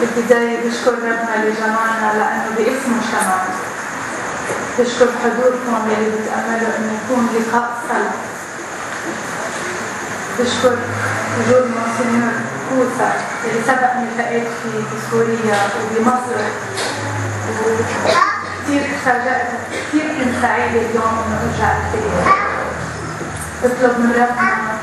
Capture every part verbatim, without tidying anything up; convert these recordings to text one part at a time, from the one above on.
بالبداية بشكر ربنا اللي جمعنا لأنه باسمه جمعنا. بشكر حضوركم اللي بتأملوا إنه يكون لقاء صلاة. بشكر وجود مونسينيور كوسا اللي سبق اني التقيت فيه بسوريا وبمصر، وكثير تفاجأت، كثير كنت سعيدة اليوم انه ارجع التقيت. بطلب من ربنا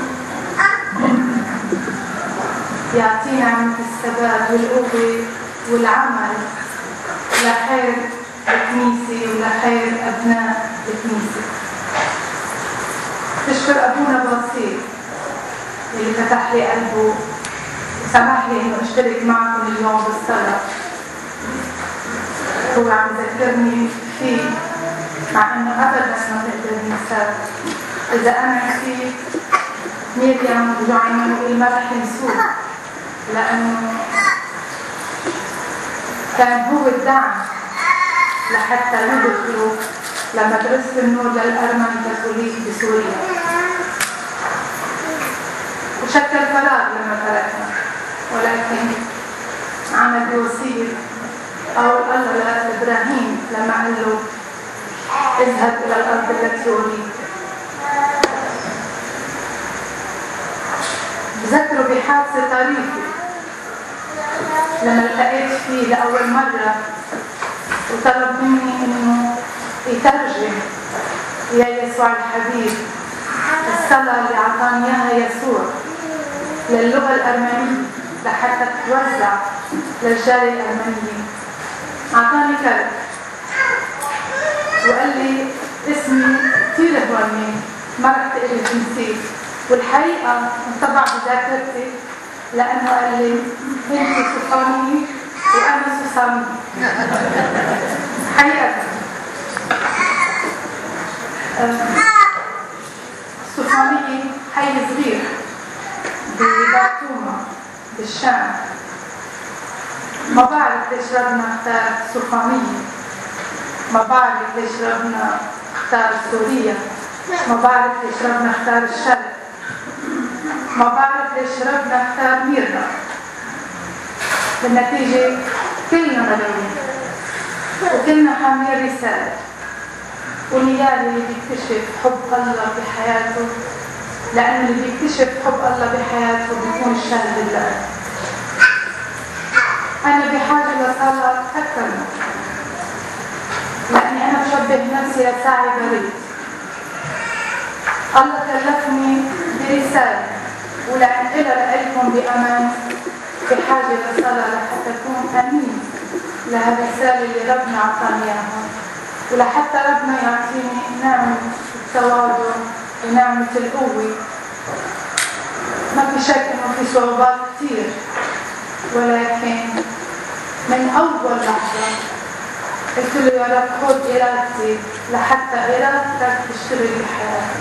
يعطينا نعمة الثبات والقوة والعمل لخير الكنيسة ولخير أبناء الكنيسة. بشكر أبونا بسيط اللي فتح لي قلبه وسمح لي إنه أشترك معكم اليوم بالصلاة. هو عم يذكرني فيه مع إنه أبداً ما بقدر ننساه. إذا أنا نسيت ميريام وجعيني وقيل ما رح ينسوه، لأنه كان هو الدعم لحتى يدخلوا لما درست النور للأرمن الكاثوليك بسوريا، وشكل فراغ لما تركنا، ولكن عمل بوصية أو الله لإبراهيم لما قال له اذهب إلى الأرض التي أريد. بذكره بحادثة طريفة لما التقيت فيه لأول مرة وطلب مني إنه يترجم يا يسوع الحبيب الصلاة اللي عطاني إياها يسوع للغة الأرمنية لحتى تتوزع للجالية الأرمنية. عطاني كلب وقال لي اسمي كثير هوني ما رح تقري تنسيه، والحقيقة انطبع بذاكرتي لأنه قال لي انت سوسانية وأنا سوسانية. حقيقة السوسانية حي صغير بباتوما بالشام. ما بعرف ليش ربنا اختار سوسانية، ما بعرف ليش ربنا اختار سوريا، ما بعرف ليش ربنا اختار الشرق، ما بعرف ليش ربنا اختار ميرنا. بالنتيجة كلنا مدعوين وكلنا حاملين رسالة، والنيال اللي بيكتشف حب الله بحياته، لأنه اللي بيكتشف حب الله بحياته بيكون الشاهد لله. أنا بحاجة لصلاة أكثر منه، لأني أنا بشبه نفسي لساعي بريد. الله كلفني برسالة، ولأن إلى لكم بأمان بحاجة لصلاة لحتى أكون أمين لهالرسالة اللي ربنا عطاني إياها، ولحتى ربنا يعطيني نعمة التواضع ونعمة القوة. ما في شك إنه في صعوبات كثير، ولكن من أول لحظة قلت له يا رب خذ إرادتي لحتى إرادتك تشتغل بحياتي.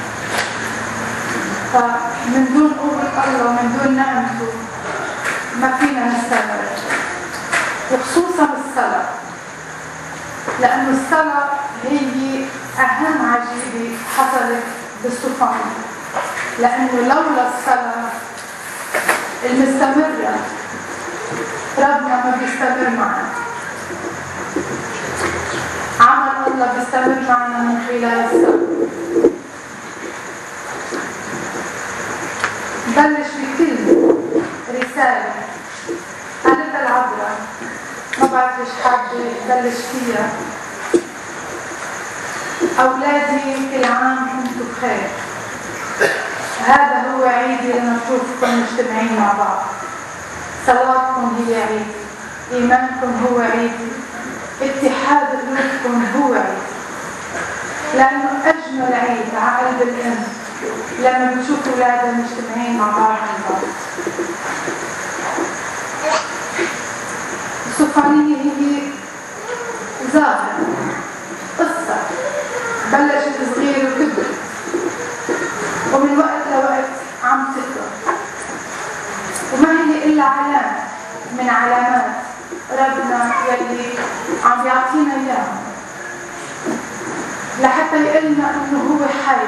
فمن دون قوة الله ومن دون نعمته ما فينا نستمر، وخصوصا الصلاة، لأنه الصلاة هي أهم عجيبة حصلت بالسوفانية. لأنه لولا الصلاة المستمرة ربنا ما بيستمر معنا، عمل الله بيستمر معنا من خلال الصلاة. بلش بكلمة رسالة قالت العذراء، ما بعرف ليش حابة بلش فيها: أولادي كل عام وانتم بخير. هذا هو عيدي لما نشوفكم مجتمعين مع بعض. صلاتكم هي عيدي، إيمانكم هو عيدي، اتحاد قلوبكم هو عيدي. لأنه أجمل عيد على قلب الأم لما بنشوف أولادها مجتمعين مع بعض عن بعض. السوفانية هي ظاهرة قصة بلشت صغيرة وكبرت، ومن وقت لوقت عم تكبر، وما هي إلا علامة من علامات ربنا يلي عم يعطينا إياها لحتى يقلنا إنه هو حي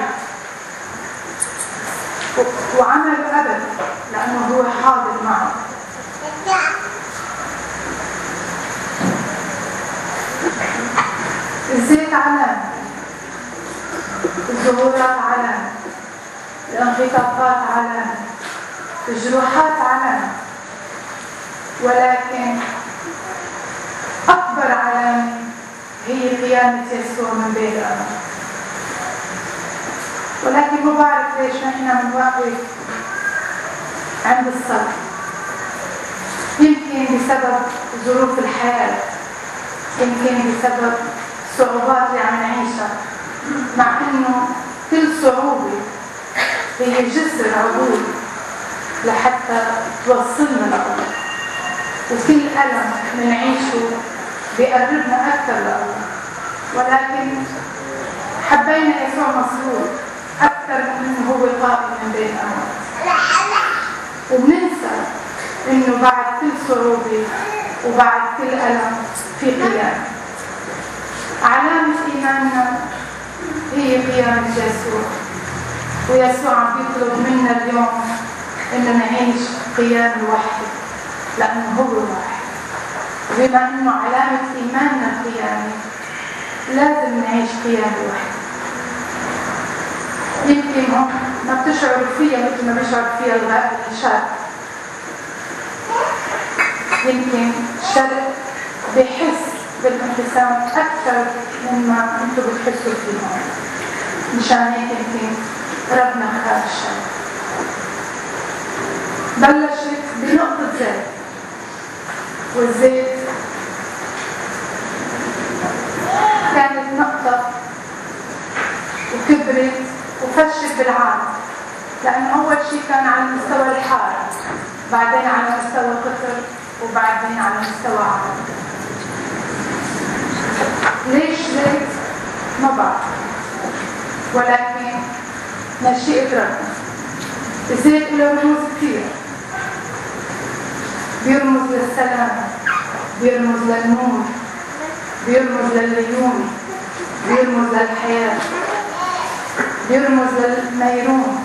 وعمل أبد، لأنه هو حاضر معه. الزيت علامة، الظهورات علامة، الانخطافات علامة، الجروحات علامة، ولكن أكبر علامة هي قيامة يسوع من بين الأموات. ولكن ما بعرف ليش نحن بنوقف عند الصلاة. يمكن بسبب ظروف الحياة، يمكن بسبب الصعوبات اللي عم نعيشها، مع انه كل صعوبة هي جسر عبور لحتى توصلنا لله، وكل ألم بنعيشه بيقربنا أكثر لله. ولكن حبينا يسوع مصلوب أكثر من إنه هو قائم من بين الأموات، وبننسى إنه بعد كل صعوبة وبعد كل ألم في قيامة. علامة إيماننا هي قيامة يسوع، ويسوع عم يطلب منا اليوم إنه نعيش قيام وحده، لأنه هو واحد. بما إنه علامة إيماننا القيامة، لازم نعيش قيام وحده. يمكن هم ما بتشعروا فيها مثل ما بيشعر فيها الشاب. يمكن الشرق بيحس بالانقسام أكثر مما أنتم بتحسوا فيهم. مشان هيك يمكن ربنا خلق الشرق. بلشت بنقطة زيت، والزيت كانت نقطة وكبرت وفشت بالعالم، لأنه أول شيء كان على مستوى الحارة، بعدين على مستوى قطر، وبعدين على مستوى عالم. ليش زيت؟ ما بعرف، ولكن مشيئة ربنا. الزيت له رموز كثير، بيرمز للسلام، بيرمز للنور، بيرمز للليون، بيرمز للحياة، بيرمز للنيرون.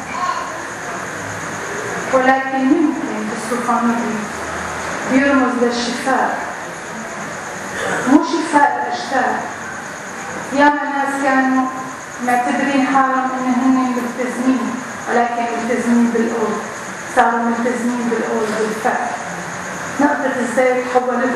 ولكن يمكن بالسلطانية بيرمز للشفاء، مو شفاء الأشكال. ياما ناس كانوا معتبرين حالهم إن هن ملتزمين، ولكن ملتزمين بالقول، صاروا ملتزمين بالقول بالفعل. نقطة الزيت حولت.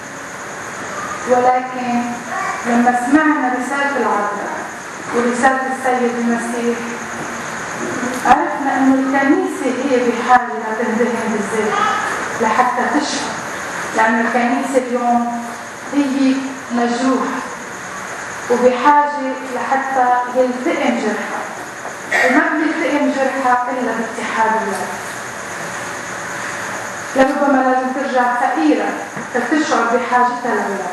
ولكن لما سمعنا رسالة العذراء ورسالة السيد المسيح، عرفنا إنه الكنيسة هي بحاجة لتندهن بالزيت لحتى تشفى، لأن الكنيسة اليوم هي مجروحة وبحاجة لحتى يلتئم جرحها، وما بيلتئم جرحها إلا باتحاد الله. لربما لازم ترجع فقيرة فتشعر بحاجتها لله.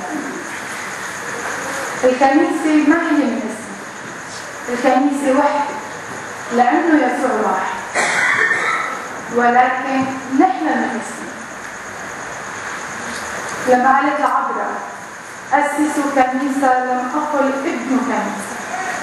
الكنيسة ما هي من اسم، الكنيسة وحدة، لأنه يسوع واحد، ولكن نحن من اسم. لما قالت العذراء أسسوا كنيسة لم أقل ابنوا كنيسة.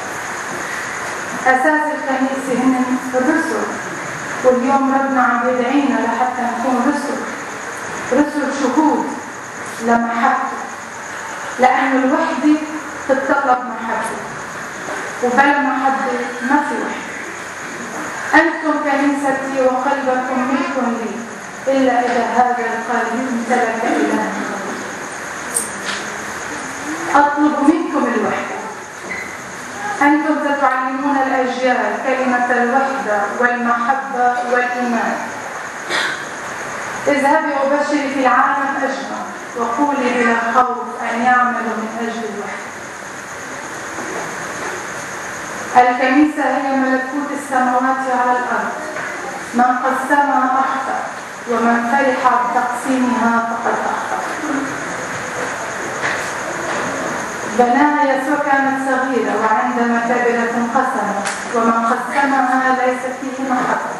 أساس الكنيسة هن الرسل، واليوم ربنا عم يدعينا لحتى نكون رسل، رسل شهود لمحبته، لأنه الوحدة تتطلب محبة، وبلا محبة ما في وحدة. أنتم كنيستي وقلبكم ملك لي، إلا إذا هذا القلب امتلك إلها. أطلب منكم الوحدة. أنتم ستعلمون الأجيال كلمة الوحدة والمحبة والإيمان. اذهبي وبشري في العالم أجمع، وقولي بلا خوف أن يعملوا من أجل الوحدة. الكنيسة هي ملكوت السماوات على الأرض، من قسمها أخطأ، ومن فرح بتقسيمها فقد أخطأ. بناها يسوع كانت صغيرة، وعندما كبرت انقسمت، ومن قسمها ليس فيه محبة.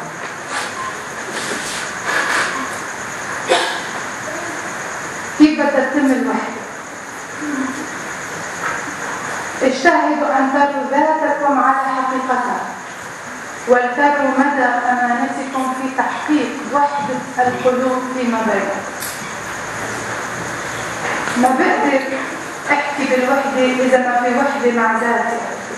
كيف بدها تتم الوحدة؟ اجتهدوا أن تروا ذاتكم على حقيقتها، ولتروا مدى أمانتكم في تحقيق وحدة القلوب فيما بينكم. ما بقدر احكي بالوحدة إذا ما في وحدة مع ذاتي،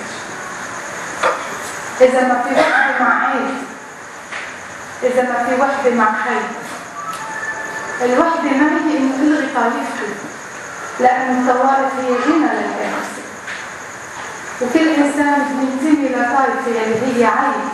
إذا ما في وحدة مع عيلتي، إذا ما في وحدة مع خيري. الوحدة ما هي إنه ألغي طائفتي، لأن الطوائف هي غنى للكنيسة، وكل إنسان بينتمي لطائفة اللي هي عين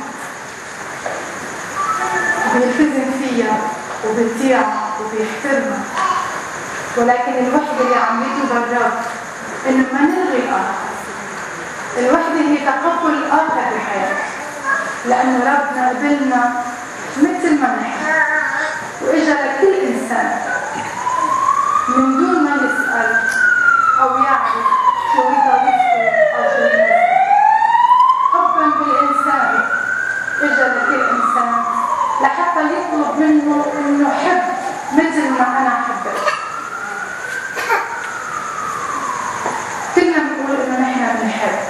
بيلتزم فيها وبيطيعها وبيحترمها. ولكن الوحدة اللي عم يطلب الرب إنه ما نلغي الآخر. الوحدة هي تقبل الآخر بحياتنا، لأن ربنا قبلنا مثل ما نحن، وإجا لكل إنسان من دون ما يسأل أو يعرف شو هي طريقته أو شو هي حبا بالإنسان. إجا لكل إنسان لحتى يطلب منه إنه حب مثل ما أنا حبيت. كلنا بنقول إنه نحن بنحب،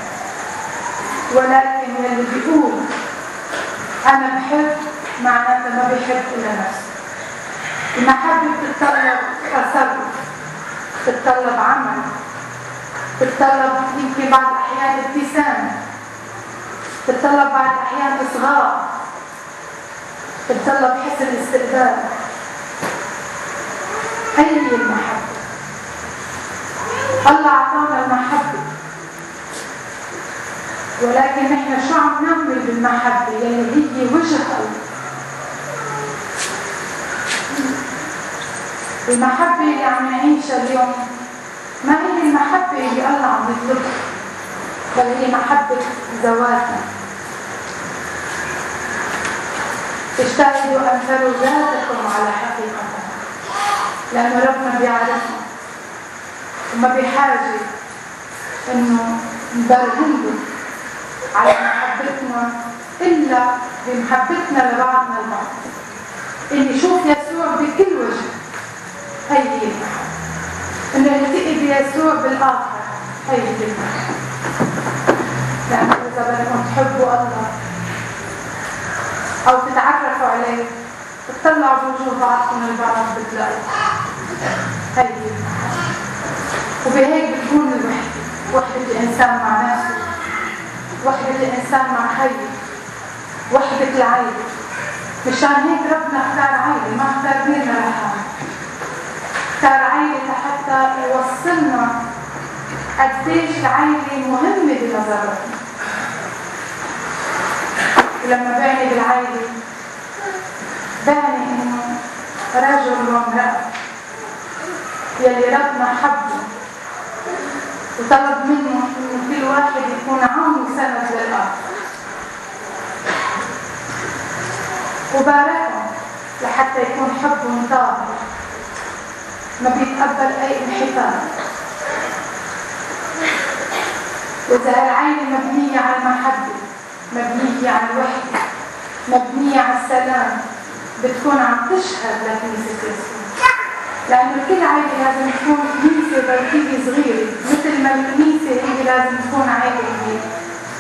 ولكن اللي بيقول أنا بحب معناته ما بيحب إلا نفسه. المحبة بتتطلب تصرف، بتتطلب عمل، بتتطلب يمكن بعض الأحيان ابتسامة، بتتطلب بعض الأحيان إصغاء، بتتطلب حسن الاستقبال. هي المحبة. الله أعطانا المحبة، ولكن نحن شو عم نعمل بالمحبة يلي هي وجه الله؟ المحبة اللي عم نعيشها اليوم ما هي المحبة اللي الله عم يطلبها، بل هي محبة ذواتنا. اجتهدوا أن تروا ذاتكم على حقيقتها، لأن ربنا بيعرفنا وما بحاجة إنه نبرهن له على محبتنا إلا بمحبتنا لبعضنا البعض، إن نشوف يسوع بكل وجه. هي المحبة، إنه نلتقي بيسوع بالآخر. هي المحبة. لأنه إذا بدكم تحبوا الله أو تتعرفوا عليه تطلعوا بوجوه بعضكم البعض بتلاقوا. هي المحبة. وبهيك بتكون الوحدة، وحدة الإنسان مع نفسه، وحدة الإنسان مع خيره، وحدة العائلة. مشان هيك ربنا اختار عائلة، ما اختار بينا لحالنا. اختار عائلة حتى يوصلنا قديش العائلة مهمة بنظرتنا. ولما بعني بالعائلة بعني انه رجل وامرأة يلي ربنا حبه وطلب منه انه كل واحد يكون عون وسند للآخر، وباركهم لحتى يكون حبهم طاهر ما بيتقبل اي انحطاط. واذا العائله مبنيه على المحبه، مبنيه على الوحده، مبنيه على السلام، بتكون عم تشهد لكنيسه يسوع. لانه كل عائله لازم تكون كنيسه بلديه صغيره، مثل ما الكنيسه هي لازم تكون عائله كبيره.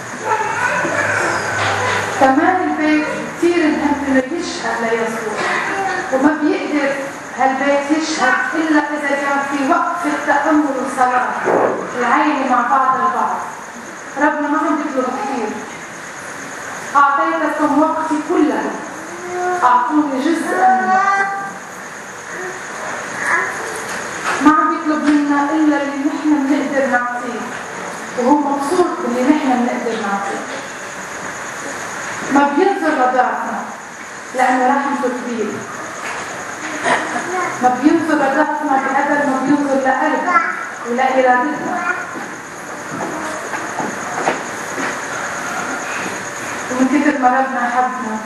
كمان البيت كثير مهم انه يشهد ليسوع، وما بيقدر هالبيت يشهد الا اذا كان في وقفه تامل وصلاه العائله مع بعض البعض. ربنا ما عم يطلب كثير. اعطيتكم وقتي كله، اعطوني جزءا من وقتي. ما عم يطلب منا الا اللي نحن بنقدر نعطيه، وهو مبسوط باللي نحن بنقدر نعطيه. ما بينظر لضعفنا لأنه رحمته كبيرة. ما بينظر لضعفنا بقدر ما بينظر لقلبنا ولإرادتنا. ومن كتر ما ربنا حبنا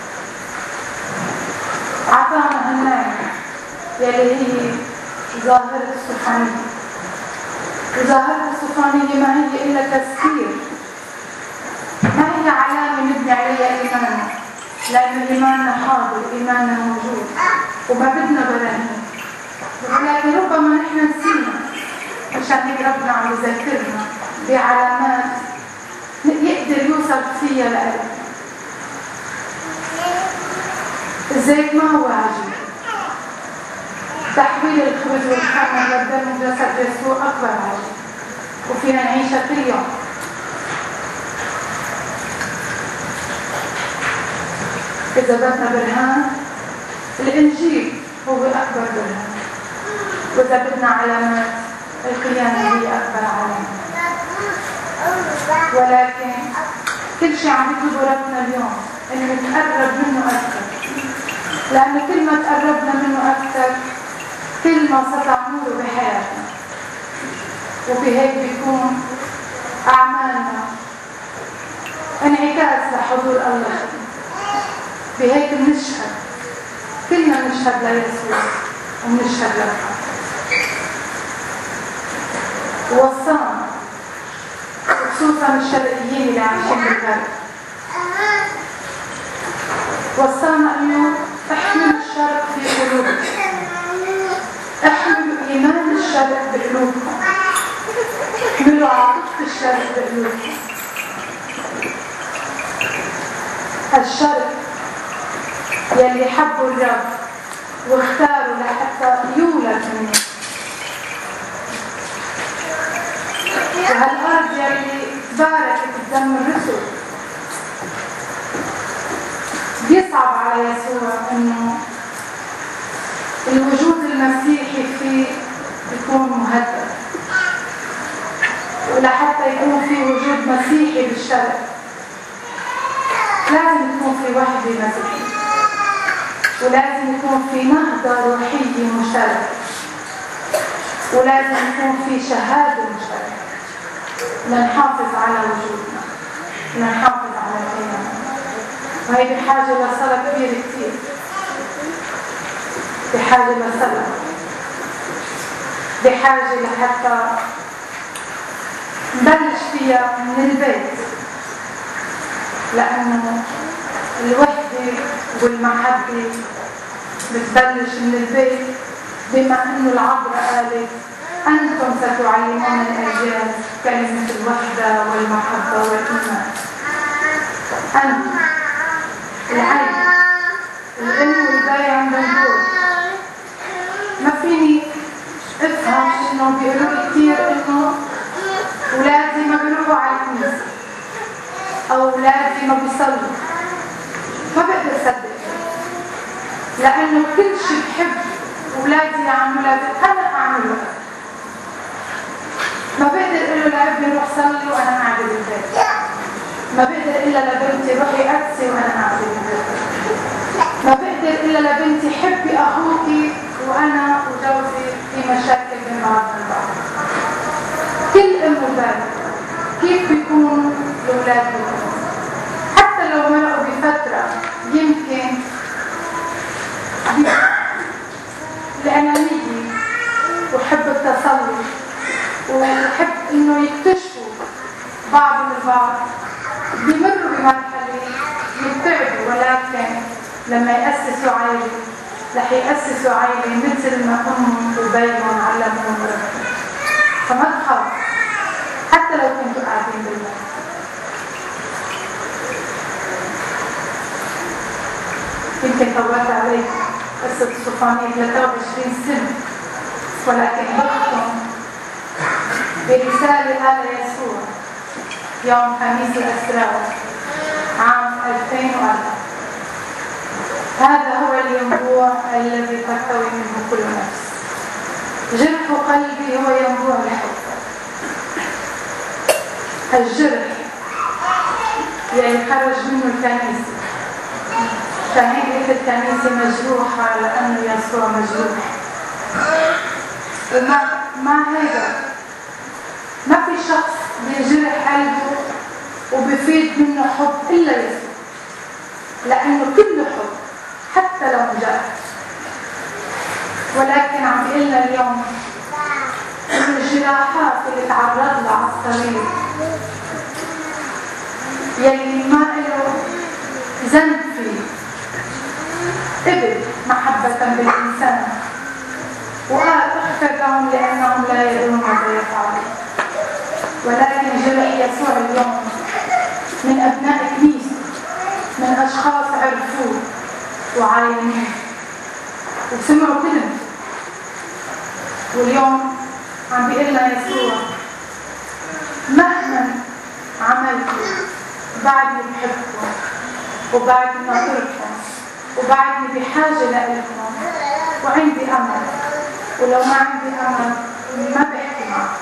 عطانا هالنعمة يلي هي ظاهرة السبحانية. وظاهرة السبحانية ما هي إلا تذكير، ما هي علامة نبني عليها إيماننا، لأن إيماننا حاضر، إيماننا موجود وما بدنا براهين. ولكن ربما نحن نسينا، عشان هيك ربنا عم يذكرنا بعلامات يقدر يوصل فيها لقلبنا. الزيت ما هو عجيب، تحويل الخبز والخمر هذا الدم جسد يسوع أكبر عجيب وفينا نعيشها كل يوم. إذا بدنا برهان الإنجيل هو أكبر برهان، وإذا بدنا علامات القيامة هي أكبر علامة. ولكن كل شيء عم يطلبه ربنا اليوم إنه نتقرب منه أكثر، لأن كل ما تقربنا منه أكثر كل ما سطع نوره بحياتنا، وبهيك بيكون أعمالنا انعكاس لحضور الله. بهيك بنشهد، كلنا بنشهد ليسوع وبنشهد للحق. وصانا خصوصا الشرقيين اللي عايشين بالغرب، وصانا انه احملوا الشرق في قلوبكم، احملوا ايمان الشرق بقلوبكم، احملوا عاطفة الشرق بقلوبكم. الشرق يلي حبوا الرب واختاروا لحتى يولد منه، وهالارض يلي باركت بدم الرسل. بيصعب على يسوع انه الوجود المسيحي فيه يكون مهدد، ولحتى يكون في وجود مسيحي بالشرق لازم يكون في وحدة مسيحية، ولازم يكون في نهضة روحية مشتركة، ولازم يكون في شهادة مشتركة لنحافظ على وجودنا، لنحافظ على قيمنا. وهي بحاجة لصلاة كبيرة كتير، بحاجة لصلاة، بحاجة لحتى نبلش فيها من البيت، لأنه الوحدة والمحبة بتبلش من البيت، بما أنه العذراء قالت أنتم ستعلمون الأجيال كلمة الوحدة والمحبة والإيمان. أنتم العين الأم والباي عندهم دور. ما فيني افهم انه بيقولوا لي كثير انه اولادي ما بيروحوا على الكنيسة او اولادي ما بيصلوا، ما بقدر اصدق، لانه كل شيء بحب اولادي يعملوا لازم انا اعمله. ما بقدر اقول له لابني روح صلي وانا قاعده بالبيت، ما بقدر الا لبنتي روحي قدسي وانا قاعده بالبيت، ما بقدر الا لبنتي حبي اخوكي وانا وجوزي في مشاكل بين بعضنا البعض. كل ام وباب كيف بيكونوا الاولاد بيكونوا، حتى لو مرقوا بفتره يمكن الانانيه وحب التسلط وحب انه يكتشفوا بعضهم البعض، بيمروا بمرحله يبتعدوا، ولكن لما يأسسوا عائله رح يأسسوا عائله مثل ما امهم وبيهم علموهم ربهم. فما تخافوا حتى لو كنتوا قاعدين بالبيت. يمكن طولت عليكم قصة صوفانية ثلاثة وعشرين سنة، ولكن بختم برسالة قال يسوع يوم خميس الأسرار عام ألفين وأربعة. هذا هو الينبوع الذي تحتوي منه كل نفس. جرح قلبي هو ينبوع الحب. الجرح يعني خرج منه الكنيسة، فهيئة الكنيسة مجروحة لأنه يسوع مجروح. ومع مع هذا ما في شخص بيجرح قلبه وبفيد منه حب إلا يسوع، لأنه كله حب حتى لو انجرح. ولكن عم بيقلنا اليوم إن الجراحات اللي تعرض لها على الصليب يلي ما له ذنب فيه قبل محبة بالإنسان وقال اغفر لهم لأنهم لا يدرون ماذا يفعلون. ولكن جرح يسوع اليوم من أبناء كنيسة، من أشخاص عرفوه وعاينوه وسمعوا كلمته واليوم عم بيقول لنا يسوع مهما عملتوا بعدني بحبكم وبعدني ناطركم وبعدني بحاجة لإلكم وعندي أمل، ولو ما عندي أمل ما بحكي معكم.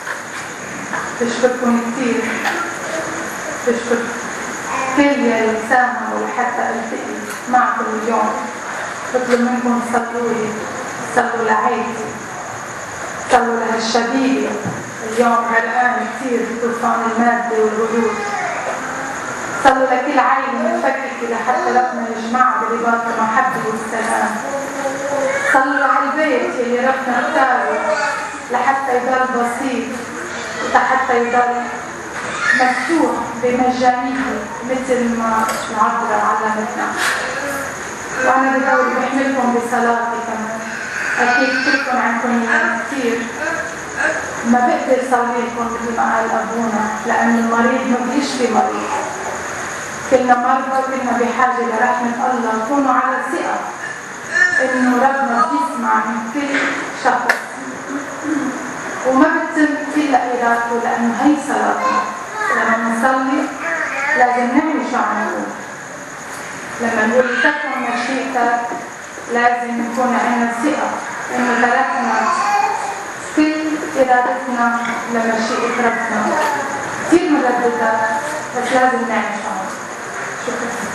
بشكركم كثير، بشكركم كل اللي ساهموا لحتى التقي معكم اليوم. بطلب منكم تصلوا لي، صلوا لعائلتي، صلوا لهالشبيبة اليوم غرقان كثير بطوفان المادة والغرور. صلوا لكل عائلة متفككة لحتى ربنا يجمعها برباط المحبة والسلام. صلوا لهالبيت يلي ربنا اختاره لحتى يضل بسيط وحتى يضل مفتوح بمجانيته مثل ما العذراء علمتنا. وأنا بدوري بحملكم بصلاتي كمان. أكيد كلكم عندكم نيات كثير، ما بقدر صلي لكم مثل ما قال أبونا، لأن المريض ما بيشفي مريض. كلنا مرضى، كلنا بحاجة لرحمة الله. كونوا على ثقة إنه ربنا بيسمع من كل شخص وما بتتم إلا إرادته، لأنه هي صلاتنا. لما نصلي لازم نعمل شو عم نقول. لما نقول تكن مشيئتك لازم نكون عندنا ثقة إنه تركنا كل إرادتنا لمشيئة ربنا. كثير مرددة بس لازم نعمل شو. شكرا.